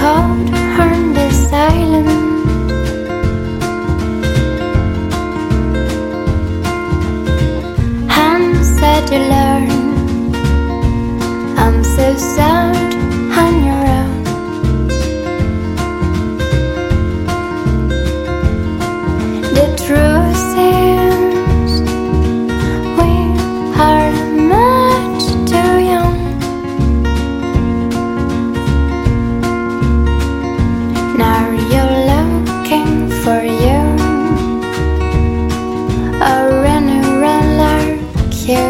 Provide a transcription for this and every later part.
cold on this island. I'm sad to learn I'm so sad on your own. The truth is we are much too young. Now you're looking for you, or anyone like you.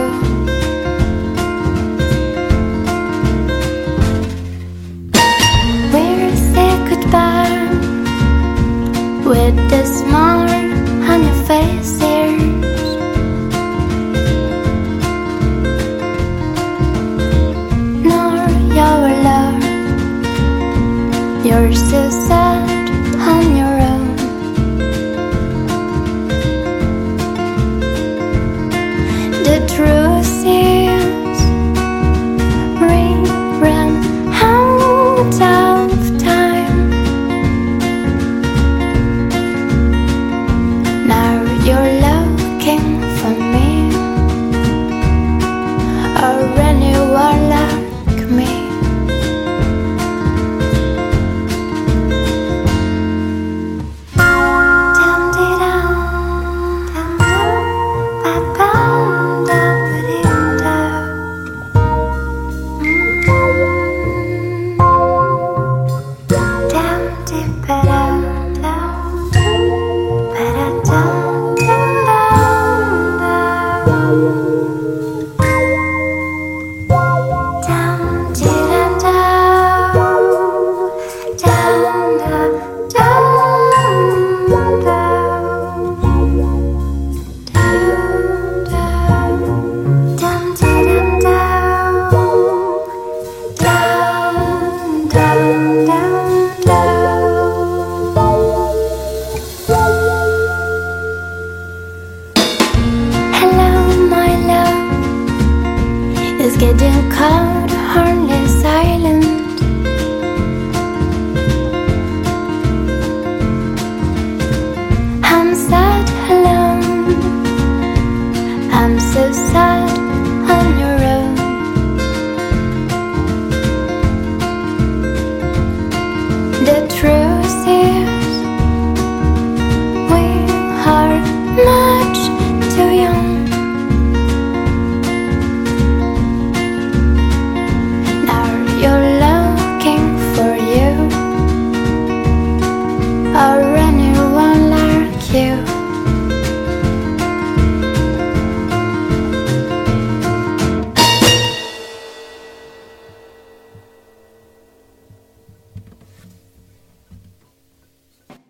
We'll say goodbye with a smile on your face here. Nor your love, you're so sad.